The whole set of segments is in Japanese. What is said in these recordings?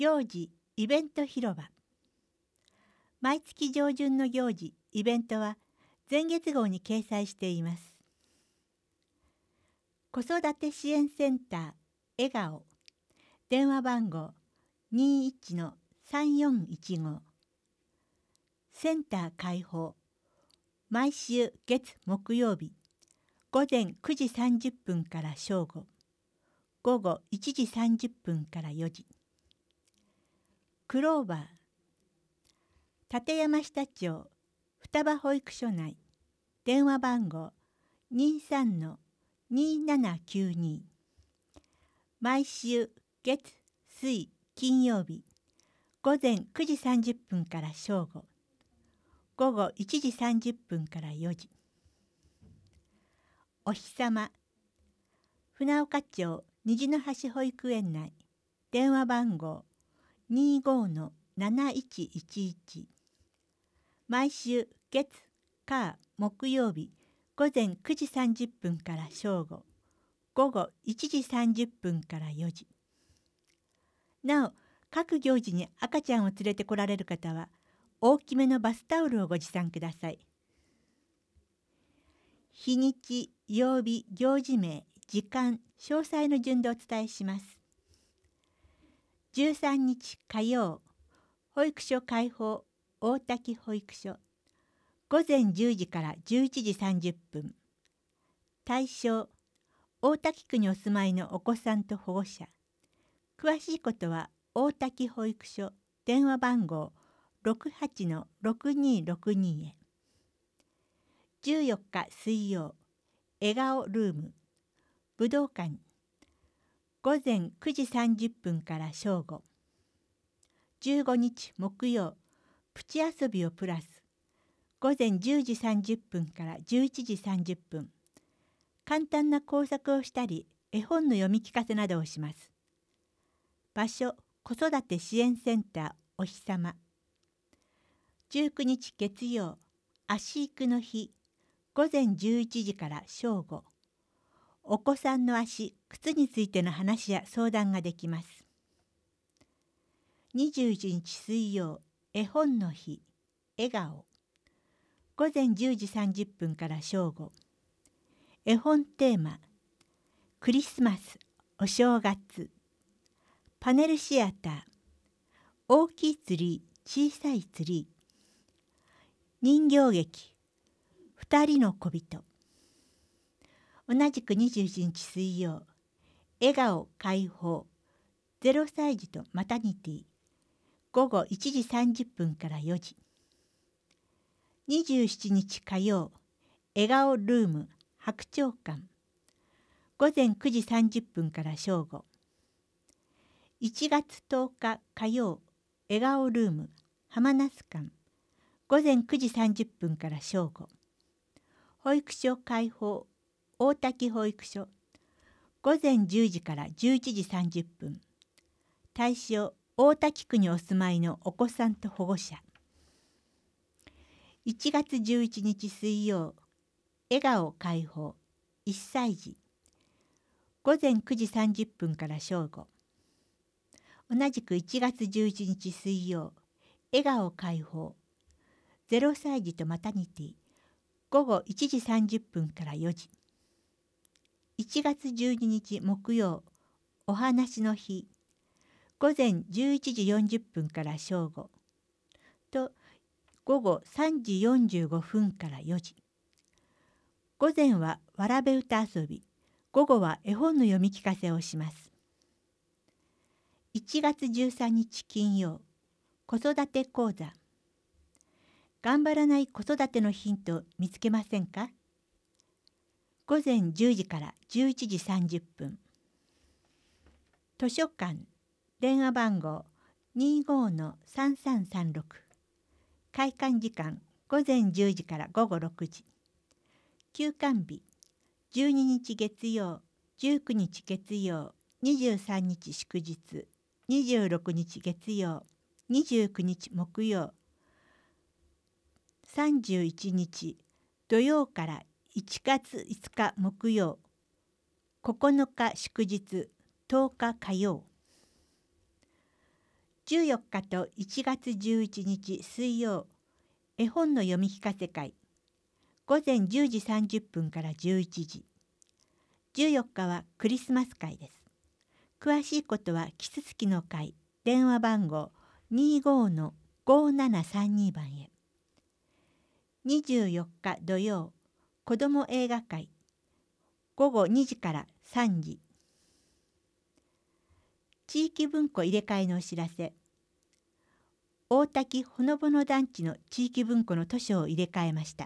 行事イベント広場。毎月上旬の行事イベントは前月号に掲載しています。子育て支援センター笑顔、電話番号 21-3415。センター開放、毎週月木曜日午前9時30分から正午、午後1時30分から4時。クローバー、館山下町双葉保育所内、電話番号 23-2792。毎週月水金曜日午前9時30分から正午、午後1時30分から4時。お日さま、船岡町虹の橋保育園内、電話番号 25-7111。毎週月火木曜日午前9時30分から正午、午後1時30分から4時。なお、各行事に赤ちゃんを連れてこられる方は大きめのバスタオルをご持参ください。日にち、曜日、行事名、時間、詳細の順でお伝えします。13日火曜、保育所開放大滝保育所、午前10時から11時30分。対象、大滝区にお住まいのお子さんと保護者。詳しいことは大滝保育所電話番号 68-6262 へ。14日水曜、笑顔ルーム武道館、午前9時30分から正午。15日木曜、プチ遊びをプラス午前10時30分から11時30分。簡単な工作をしたり絵本の読み聞かせなどをします。場所、子育て支援センターお日さま。19日月曜、足育の日午前11時から正午。お子さんの足、靴についての話や相談ができます。21日水曜、絵本の日笑顔、午前10時30分から正午。絵本テーマ、クリスマス、お正月。パネルシアター、大きいツリー、小さいツリー。人形劇、二人の小人。同じく21日水曜、笑顔解放、0歳児とマタニティ。午後1時30分から4時。27日火曜、笑顔ルーム白鳥館。午前9時30分から正午。1月10日火曜、笑顔ルーム浜那須館。午前9時30分から正午。保育所開放大滝保育所。午前10時から11時30分。対象、大滝区にお住まいのお子さんと保護者。1月11日水曜、笑顔開放1歳児。午前9時30分から正午。同じく1月11日水曜、笑顔開放0歳児とマタニティ。午後1時30分から4時。1月12日木曜、お話の日。午前11時40分から正午と午後3時45分から4時。午前はわらべ歌遊び、午後は絵本の読み聞かせをします。1月13日金曜、子育て講座。頑張らない子育てのヒント見つけませんか？午前10時から11時30分。図書館、電話番号 25-3336。開館時間午前10時から午後6時。休館日、12日月曜、19日月曜、23日祝日、26日月曜、29日木曜、31日土曜から1月5日木曜、9日祝日、10日火曜。 14日と1月11日水曜、絵本の読み聞かせ会、午前10時30分から11時。14日はクリスマス会です。詳しいことはキツツキの会、電話番号 25-5732 番へ。24日土曜、子ども映画会、午後2時から3時。地域文庫入れ替えのお知らせ。大滝ほのぼの団地の地域文庫の図書を入れ替えました。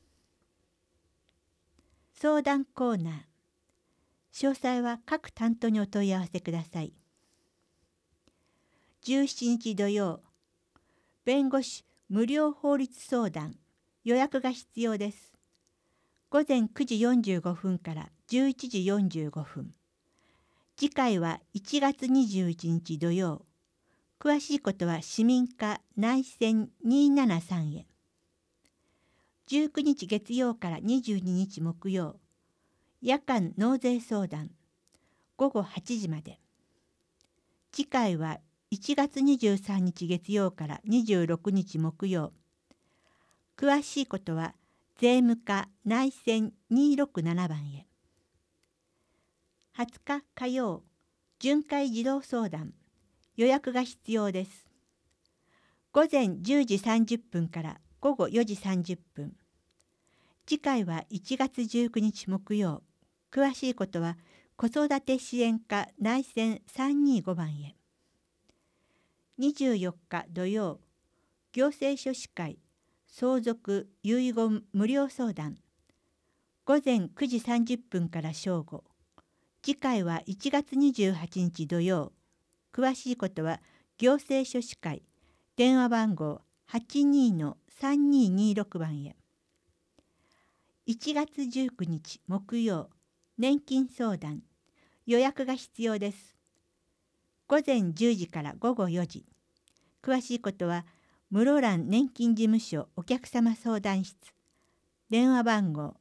相談コーナー。詳細は各担当にお問い合わせください。17日土曜、弁護士無料法律相談、予約が必要です。午前9時45分から11時45分。次回は1月21日土曜。詳しいことは市民課内線273へ。19日月曜から22日木曜。夜間納税相談。午後8時まで。次回は1月23日月曜から26日木曜。詳しいことは税務課内線267番へ。20日火曜、巡回児童相談。予約が必要です。午前10時30分から午後4時30分。次回は1月19日木曜。詳しいことは子育て支援課内線325番へ。24日土曜、行政書士会相続遺言無料相談。午前9時30分から正午。次回は1月28日土曜。詳しいことは行政書士会電話番号 82-3226 番へ。1月19日木曜、年金相談。予約が必要です。午前10時から午後4時。詳しいことは室蘭年金事務所お客様相談室。電話番号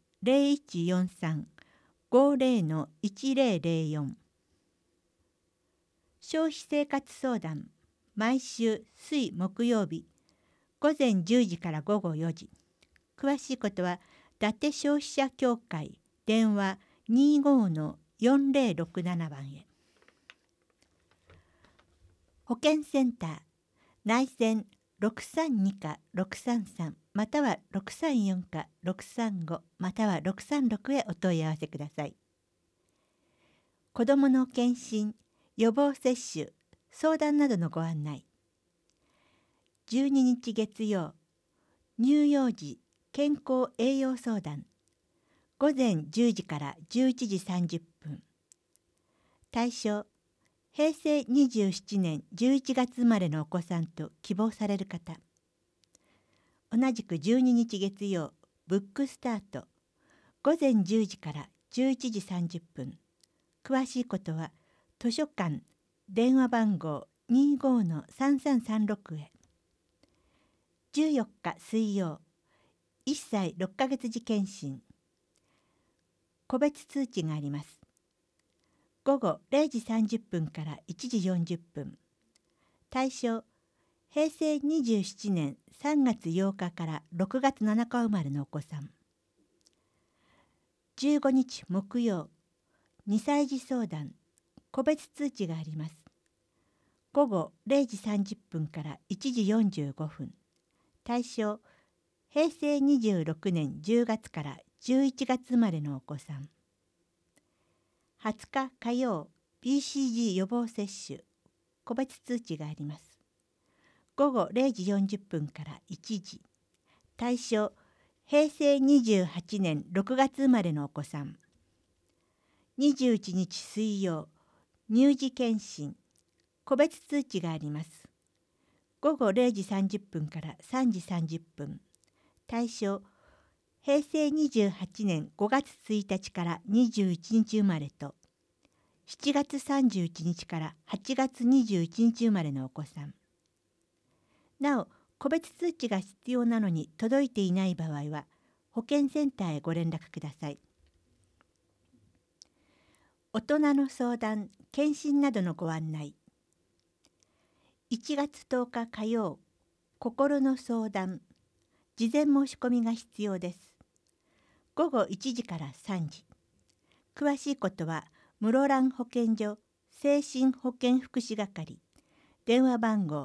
0143-50-1004。消費生活相談。毎週水木曜日。午前10時から午後4時。詳しいことは伊達消費者協会電話 25-4067 番へ。保健センター内線632か633または634か635または636へお問い合わせください。子どもの検診、予防接種、相談などのご案内。12日月曜、乳幼児健康栄養相談。午前10時から11時30分。対象、平成27年11月生まれのお子さんと希望される方。同じく12日月曜、ブックスタート。午前10時から11時30分。詳しいことは図書館電話番號 25-3336 へ。14日水曜、1歳6ヶ月児検診。個別通知があります。午後0時30分から1時40分。対象、平成27年3月8日から6月7日生まれのお子さん。15日木曜、2歳児相談。個別通知があります。午後0時30分から1時45分。対象、平成26年10月から11月生まれのお子さん。20日火曜、BCG 予防接種。個別通知があります。午後0時40分から1時。対象、平成28年6月生まれのお子さん。21日水曜、乳児検診。個別通知があります。午後0時30分から3時30分。対象、平成28年5月1日から21日生まれと、7月31日から8月21日生まれのお子さん。なお、個別通知が必要なのに届いていない場合は、保健センターへご連絡ください。大人の相談、検診などのご案内。 1月10日火曜、心の相談。事前申し込みが必要です。午後1時から3時。詳しいことは室蘭保健所精神保健福祉係、電話番号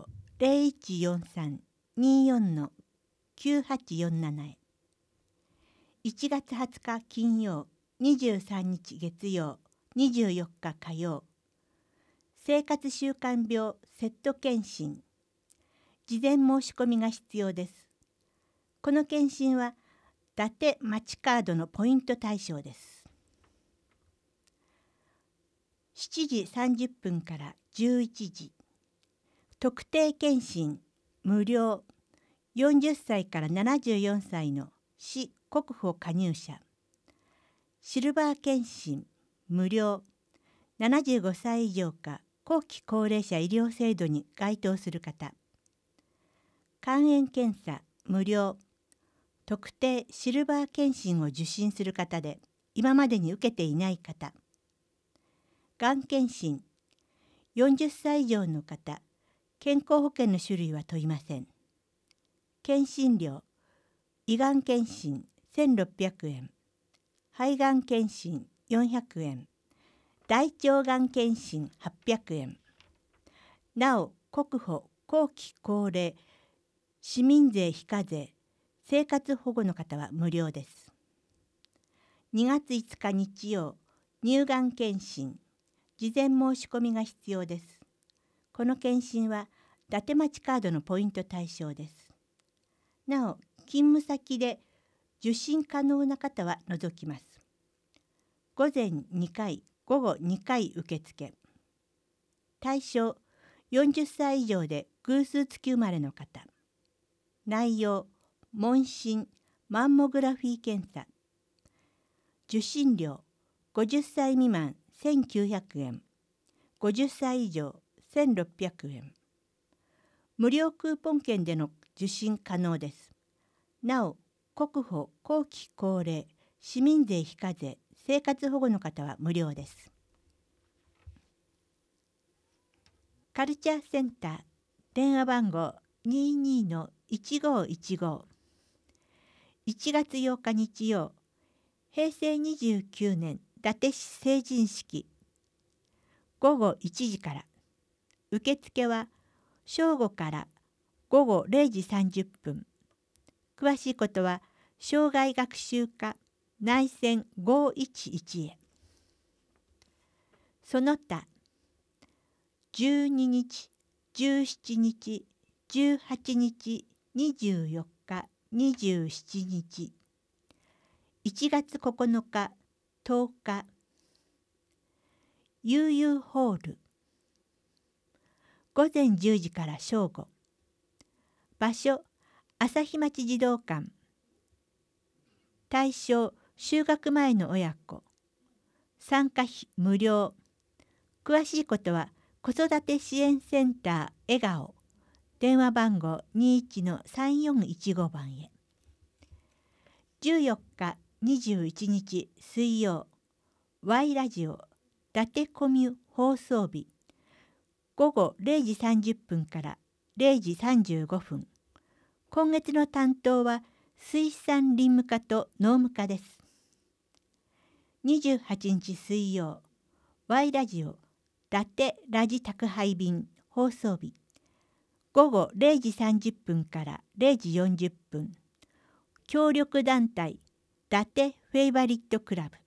0143-24-9847 へ。1月20日金曜、23日月曜、24日火曜。生活習慣病セット検診。事前申し込みが必要です。この検診は伊達町カードのポイント対象です。7時30分から11時。特定検診無料。40歳から74歳の市国保加入者。シルバー検診無料。75歳以上か後期高齢者医療制度に該当する方。肝炎検査無料。特定シルバー検診を受診する方で今までに受けていない方。がん検診40歳以上の方、健康保険の種類は問いません。検診料、胃がん検診1600円、肺がん検診400円、大腸がん検診800円。なお、国保後期高齢市民税非課税生活保護の方は無料です。2月5日日曜、乳がん検診。事前申し込みが必要です。この検診は伊達町カードのポイント対象です。なお、勤務先で受診可能な方は除きます。午前2回、午後2回受付。対象、40歳以上で偶数月生まれの方。内容、問診、マンモグラフィー検査。受診料、50歳未満1900円。50歳以上1600円。無料クーポン券での受診可能です。なお、国保後期高齢市民税非課税生活保護の方は無料です。カルチャーセンター電話番号 22-1515。 1月8日日曜、平成29年伊達市成人式午後1時から。受付は正午から午後0時30分。詳しいことは障害学習課内線511へ。その他12日、17日、18日、24日、27日。1月9日、10日。悠々ホール。午前10時から正午。場所、朝日町児童館。対象、就学前の親子。参加費無料。詳しいことは子育て支援センター笑顔。電話番号 21-3415 番へ。14日、21日水曜。Y ラジオ伊達コミュ放送日。午後0時30分から0時35分。今月の担当は水産林務課と農務課です。28日水曜、Y ラジオ伊達ラジ宅配便放送日。午後0時30分から0時40分。協力団体伊達フェイバリットクラブ。